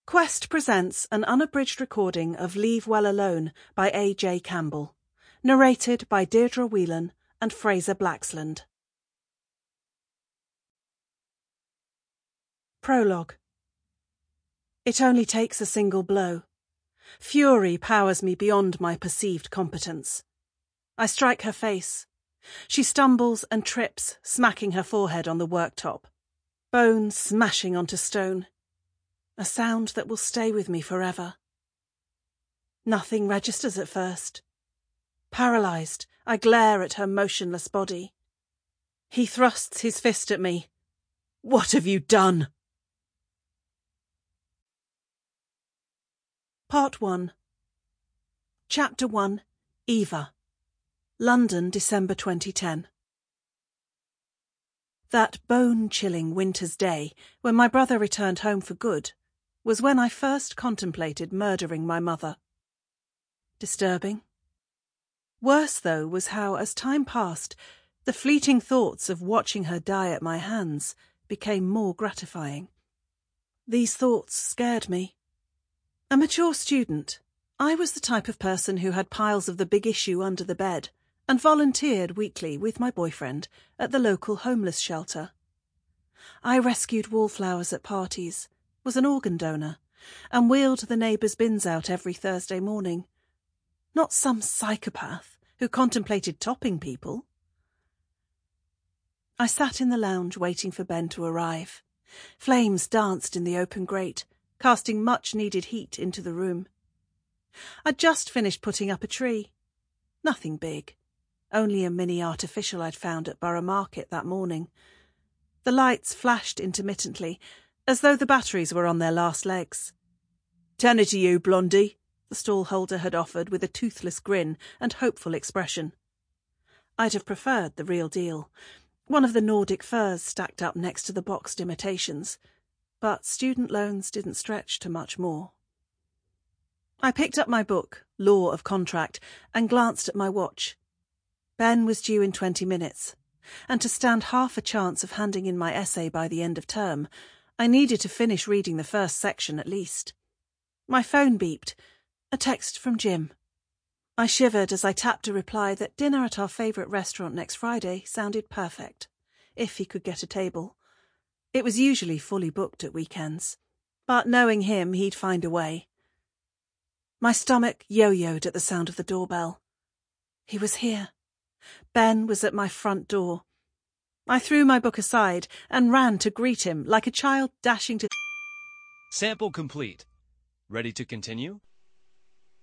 Quest presents an unabridged recording of Leave Well Alone by A.J. Campbell, narrated by Deirdre Whelan and Fraser Blaxland. Prologue. It only takes a single blow. Fury powers me beyond my perceived competence. I strike her face. She stumbles and trips, smacking her forehead on the worktop. Bone smashing onto stone. A sound that will stay with me forever. Nothing registers at first. Paralysed, I glare at her motionless body. He thrusts his fist at me. What have you done? Part 1. Chapter 1. Eva. London, December 2010. That bone-chilling winter's day, when my brother returned home for good, was when I first contemplated murdering my mother. Disturbing. Worse, though, was how, as time passed, the fleeting thoughts of watching her die at my hands became more gratifying. These thoughts scared me. A mature student, I was the type of person who had piles of the big issue under the bed and volunteered weekly with my boyfriend at the local homeless shelter. I rescued wallflowers at parties, was an organ donor, and wheeled the neighbours' bins out every Thursday morning. Not some psychopath who contemplated topping people. I sat in the lounge waiting for Ben to arrive. Flames danced in the open grate, casting much-needed heat into the room. I'd just finished putting up a tree. Nothing big. Only a mini artificial I'd found at Borough Market that morning. The lights flashed intermittently, as though the batteries were on their last legs. "Tenner to you, Blondie," the stall holder had offered with a toothless grin and hopeful expression. I'd have preferred the real deal, one of the Nordic firs stacked up next to the boxed imitations, but student loans didn't stretch to much more. I picked up my book, Law of Contract, and glanced at my watch. Ben was due in 20 minutes, and to stand half a chance of handing in my essay by the end of term, I needed to finish reading the first section at least. My phone beeped. A text from Jim. I shivered as I tapped a reply that dinner at our favourite restaurant next Friday sounded perfect, if he could get a table. It was usually fully booked at weekends, but knowing him, he'd find a way. My stomach yo-yoed at the sound of the doorbell. He was here. Ben was at my front door. I threw my book aside and ran to greet him like a child dashing to... Sample complete. Ready to continue?